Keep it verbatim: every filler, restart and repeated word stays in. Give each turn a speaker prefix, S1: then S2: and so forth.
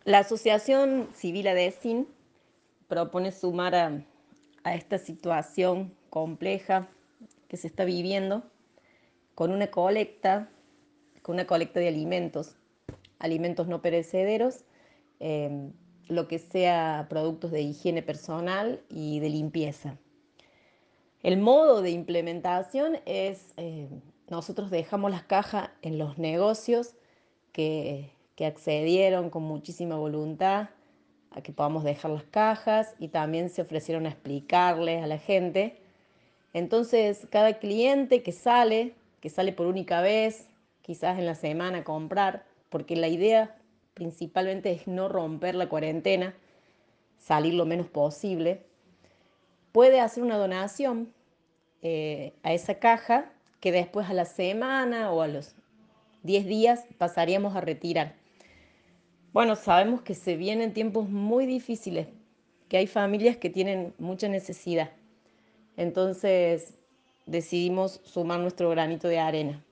S1: La Asociación Civil ADECIN propone sumar a, a esta situación compleja que se está viviendo con una colecta, con una colecta de alimentos, alimentos no perecederos, eh, lo que sea productos de higiene personal y de limpieza. El modo de implementación es, eh, nosotros dejamos las cajas en los negocios que, que accedieron con muchísima voluntad a que podamos dejar las cajas y también se ofrecieron a explicarles a la gente. Entonces, cada cliente que sale, que sale por única vez, quizás en la semana a comprar, porque la idea principalmente es no romper la cuarentena, salir lo menos posible, puede hacer una donación eh, a esa caja que después a la semana o a los diez días pasaríamos a retirar. Bueno, sabemos que se vienen tiempos muy difíciles, que hay familias que tienen mucha necesidad. Entonces decidimos sumar nuestro granito de arena.